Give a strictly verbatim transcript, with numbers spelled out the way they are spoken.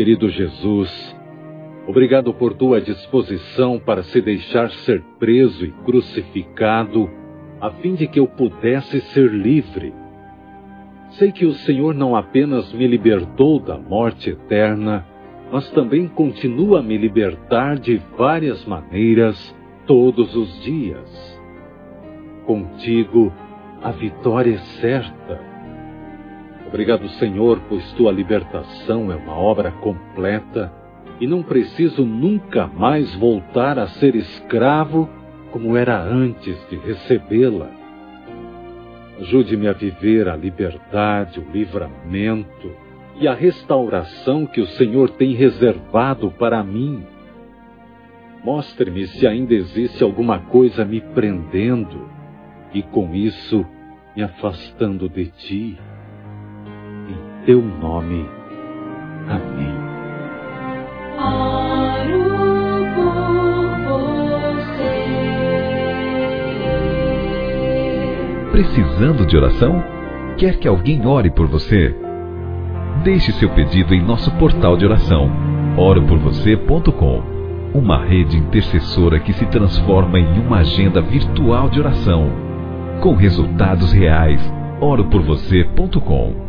querido Jesus, obrigado por tua disposição para se deixar ser preso e crucificado, a fim de que eu pudesse ser livre. Sei que o Senhor não apenas me libertou da morte eterna, mas também continua a me libertar de várias maneiras todos os dias. Contigo, a vitória é certa. Obrigado, Senhor, pois tua libertação é uma obra completa e não preciso nunca mais voltar a ser escravo como era antes de recebê-la. Ajude-me a viver a liberdade, o livramento e a restauração que o Senhor tem reservado para mim. Mostre-me se ainda existe alguma coisa me prendendo e, com isso, me afastando de ti. Em teu nome. Amém. Oro por você. Precisando de oração? Quer que alguém ore por você? Deixe seu pedido em nosso portal de oração, oro por você ponto com, uma rede intercessora que se transforma em uma agenda virtual de oração, com resultados reais. oro por você ponto com